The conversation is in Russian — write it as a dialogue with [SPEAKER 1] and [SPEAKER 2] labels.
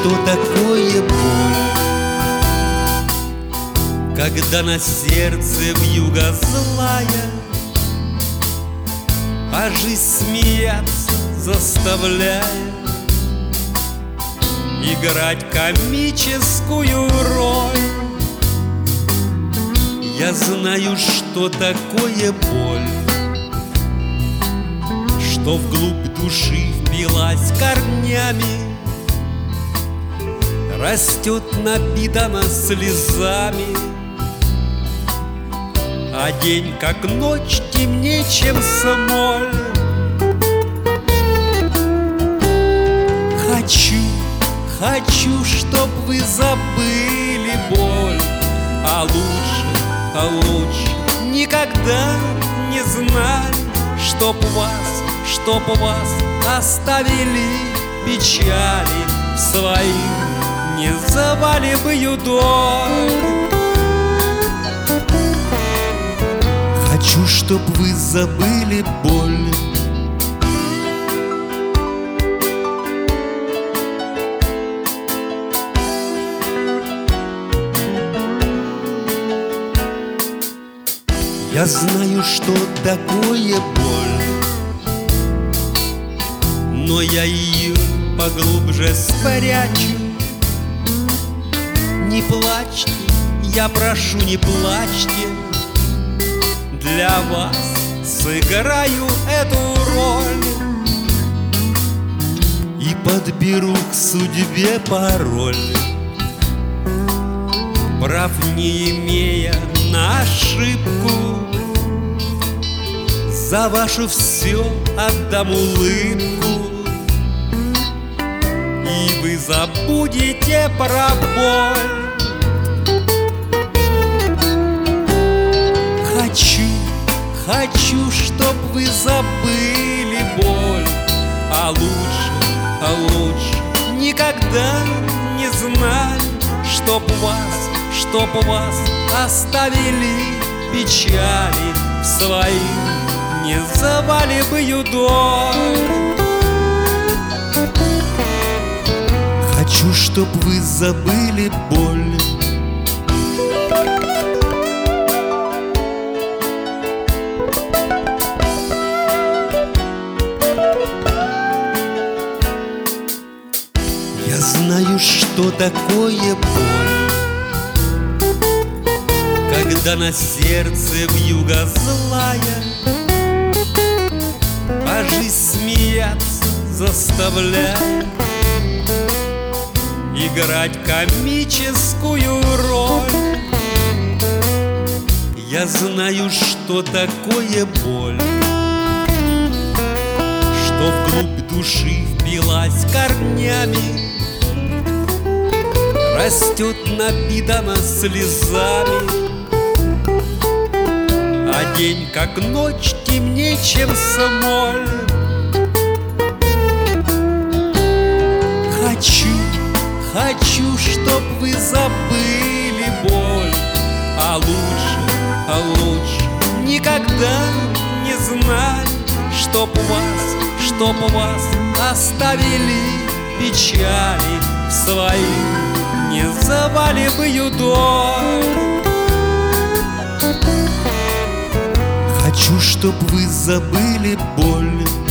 [SPEAKER 1] что такое боль, когда на сердце вьюга злая, а жизнь смеяться заставляет, играть комическую роль. Я знаю, что такое боль, что вглубь души впилась корнями, растет напитана слезами, а день, как ночь, темнее, чем смоль. Хочу, чтоб вы забыли боль, а лучше никогда не знали, чтоб вас оставили печали в своих не завали бы юдоль. Хочу, чтоб вы забыли боль. Я знаю, что такое боль, но я ее поглубже спрячу. Не плачьте, я прошу, не плачьте, для вас сыграю эту роль и подберу к судьбе пароль, прав не имея на ошибку. За вашу все отдам улыбку, и вы забудете про боль. Хочу, чтоб вы забыли боль, а лучше никогда не знали, чтоб вас оставили печали в своих не завали бы юдоль. Хочу, чтоб вы забыли боль. Я знаю, что такое боль, когда на сердце вьюга злая, а жизнь смеяться заставляет, играть комическую роль. Я знаю, что такое боль, что вглубь души впилась корнями, растет напитана слезами, а день, как ночь, темнее, чем смоль. Хочу, чтоб вы забыли боль, а лучше никогда не знали, чтоб вас оставили печали в своих не завали бы юдоль. Хочу, чтоб вы забыли боль.